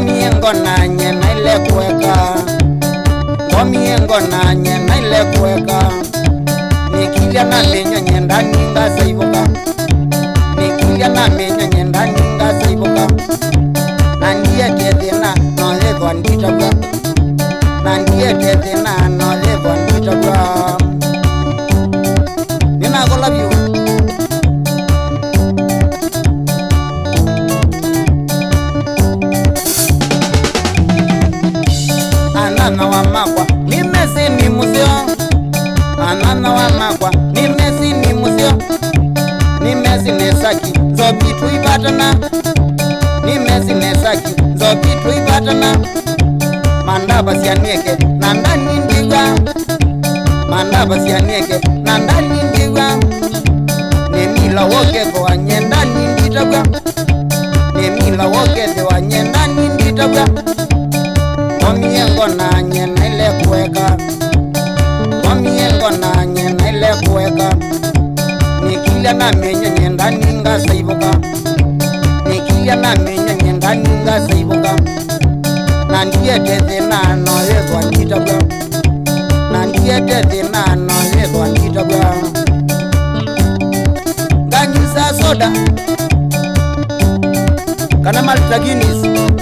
Ngomiengo nanye na ile kuweka, ngomiengo nanye na ile kuweka. Nikilya na menya nyenda ninga saibuka, nikilya na menya nyenda ninga saibuka. Nandiye tethina no lethwa nditagwa, nandiye tethina no lethwa nditagwa. Nina gola view anana wa makwa nimesi ni museo, anana wa makwa nimesi ni museo. Nimesi nesaki zobi tuibatana, nimesi nesaki zobi tuibatana. Mandaba sianieke na ndani ndiga, mandaba sianieke na ndani ndiga. Nemila woke kwa nyendani nditagwa, nemila woke kwa nyendani nditagwa. Ngomiengo nanye na ile kuweka, ngomiengo nanye na ile kuweka. Nikilya na menya nyenda ninga saibuka, nikilya na menya nyenda ninga saibuka. Nandiye tethina no lethwa nditagwa, nandiye tethina no lethwa nditagwa. Nganyusa soda kana Malta Guinness,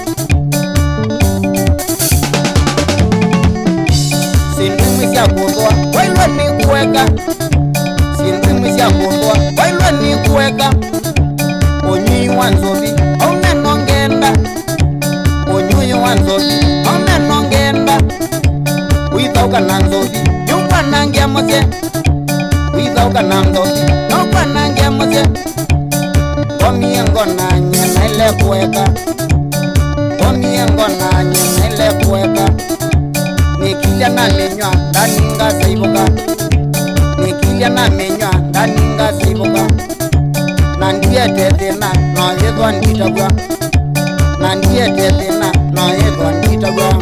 sindimwi sya kuthwa wailwa ni kuweka, sindimwi sya kuthwa wailwa ni kuweka. Unyui wa nzovi auneno ngenda, unyui wa nzovi auneno ngenda. Withauka na nzovi nyumba nangia mose, withauka na nzovi nyumba nangia mose. Ngomiengo nanye na ile kuweka, ngomiengo nanye na ile kuweka. Nikilya na menywa ndaninga saibuka, nikilya na menywa ndaninga saibuka. Nandiye tethina no lethwa nditagwa, nandiye tethina no lethwa nditagwa.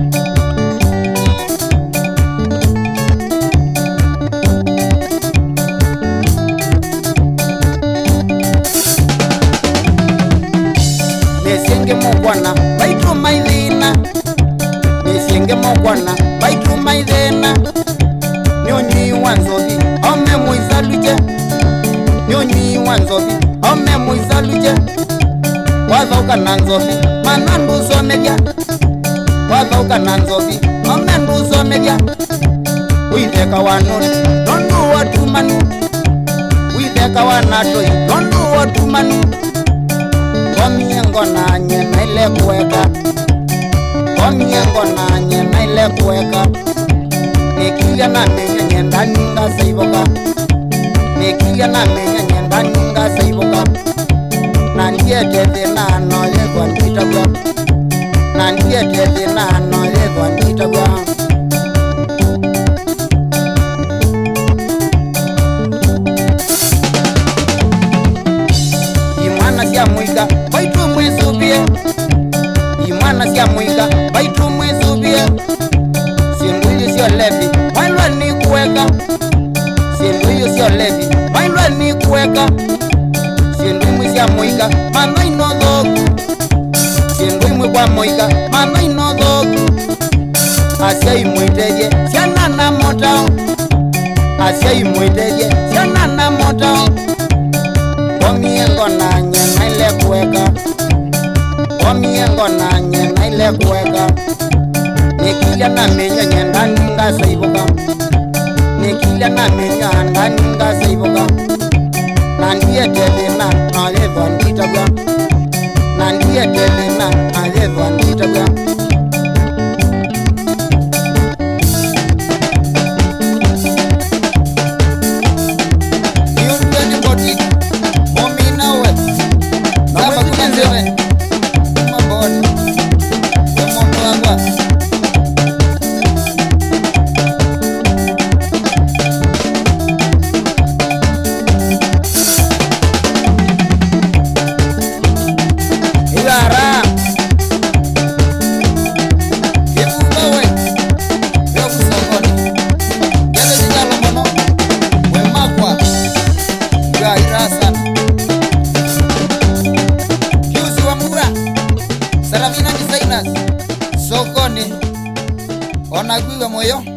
Nesienge mokwana baitu maithina, nesienge mokwana baitu maithina. Nyonyi wa nzovi ome muisaluje, nyonyi wa nzovi ome muisaluje. Wathauka na nzovi mana ndusomethya, wathauka na nzovi ome ndusomethya. Witheka wa noni nondu watumanu, witheka wa natoi nondu watumanu. Ngomiengo nanye na ile kuweka, ngomiengo nanye na ile kuweka. Nikilya na menya nyenda ninga saibuka, nikilya na menya nyenda ninga saibuka. Nandiye tethina no lethwa nditagwa, nandiye tethina no lethwa nditagwa. Imwana sya muiga baitu mwisubie, imwana sya muiga baitu mwisubie. Sinduyu sio levi wailwa ni kuweka, sinduyu sio levi wailwa ni kuweka. Sinduyu sya muiga mana ino thogu, sinduyu kwa muiga mana ino thogu. Asia imwiteje siana na motao, asia imwiteje siana na motao. Ngomiengo nanye na ile kuweka, ngomiengo nanye na ile kuweka. Nikilya na menya nyenda ninga saibuka, nikilya na menya ndaninga saibuka. Nandiye tethina no lethwa nditagwa, nandiye tethina no lethwa nditagwa. moyo